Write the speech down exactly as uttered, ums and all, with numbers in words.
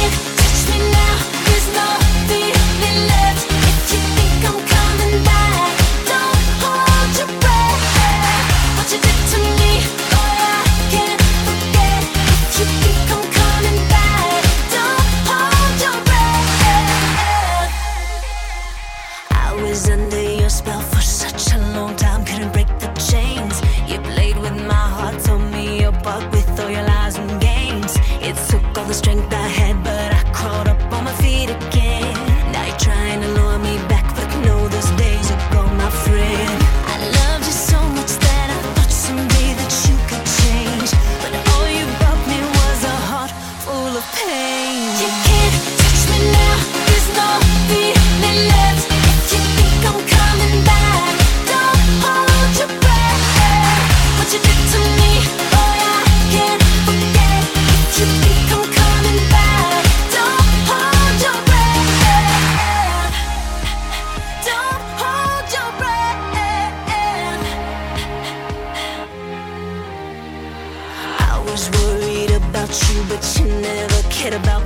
can't touch me now, there's no feeling left. If you think I'm coming back, don't hold your breath. What you did to me, boy, I can't forget. If you think I'm coming back, don't hold your breath. I was under your spell for such a long time, couldn't break the chains. You played with my heart, told me apart with all your lies and games. It took all the strength I had, but I crawled up on my feet again. Now you're trying to lure me back, but no, those days are gone, my friend. I loved you so much that I thought someday that you could change, but all you brought me was a heart full of pain. You can't touch me now, there's no feeling left. If you think I'm coming back, don't hold your breath. What you did to me, boy, I can't forget. If you think I'm coming back, don't hold your breath. Don't hold your breath. I was worried about you, but you never cared about